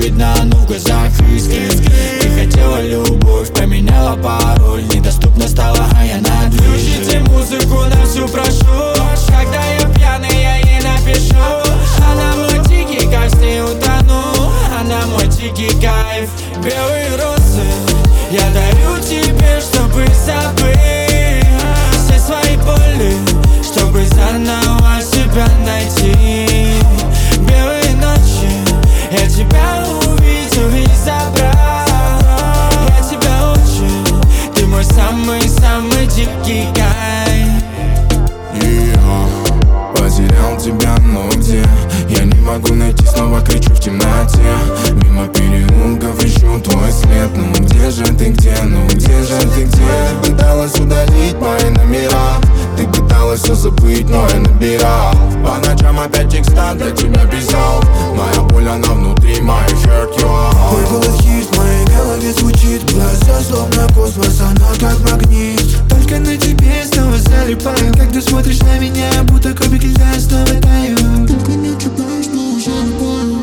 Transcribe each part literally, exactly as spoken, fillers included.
видно, ну в глазах искры. Ты хотела любовь, поменяла пароль, недоступна стала, а я на дверь. Включите музыку, на всю прошу. Когда я пьяный, я ей напишу. Она мой дикий кайф, с ней утону. Она мой дикий кайф. Белые розы я дарю тебе, чтобы забыть все свои боли, чтобы заново себя найти. Белые ночи я тебя увидел и забрал. Я тебя очень, ты мой самый-самый дикий кайф. И я потерял тебя, но где? Я не могу найти, снова кричу в темноте. Мимо переулков ищу твой след. Ну где же ты, где, ну где же ты, где? Ты пыталась удалить мои номера, ты пыталась все забыть, но я набирал. По ночам опять текста для тебя писал. Моя боль, она внутри, my hurt you all. Твой голос хит в моей голове звучит. Глаза словно космос, она как магнит. Только на тебе снова залипаю. Когда смотришь на меня, будто кубик льда снова таю. Только на тебя снова залипаю.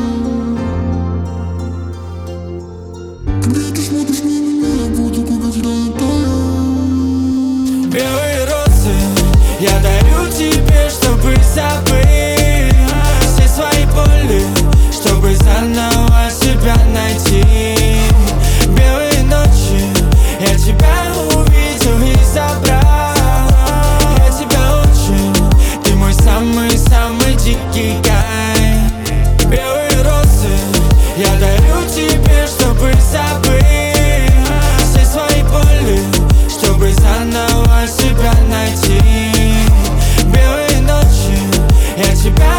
Когда ты смотришь на меня, будто кубик льда таю. Белые розы я дарю тебе, чтобы забыть все свои боли, чтобы заново себя найти. Белые ночи я тебя увидел и забрал. Я тебя очень, ты мой самый-самый дикий кайф. Белые розы я дарю тебе, чтобы забыть все свои боли, чтобы заново себя найти. Белые ночи я тебя